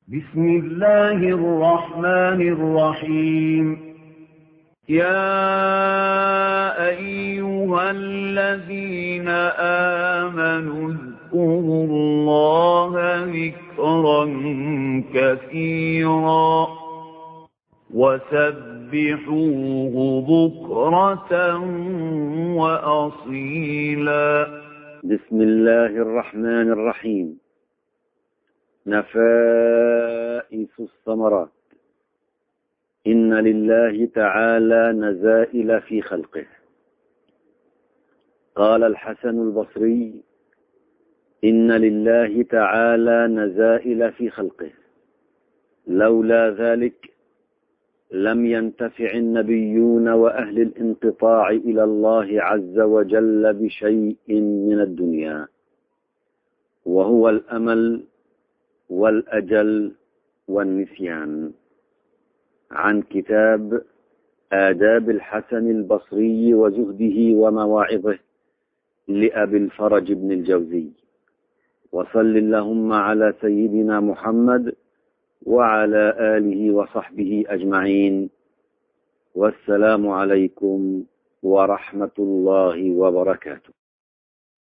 بسم الله الرحمن الرحيم. يا أيها الذين آمنوا اذكروا الله ذكرا كثيرا وسبحوه بكرة وأصيلا. بسم الله الرحمن الرحيم. نفائس الثمرات. إن لله تعالى نزائل في خلقه. قال الحسن البصري: إن لله تعالى نزائل في خلقه، لولا ذلك لم ينتفع النبيون وأهل الانقطاع إلى الله عز وجل بشيء من الدنيا، وهو الأمل والأجل والنسيان. عن كتاب آداب الحسن البصري وزهده ومواعظه لأبي الفرج بن الجوزي. وصل اللهم على سيدنا محمد وعلى آله وصحبه أجمعين، والسلام عليكم ورحمة الله وبركاته.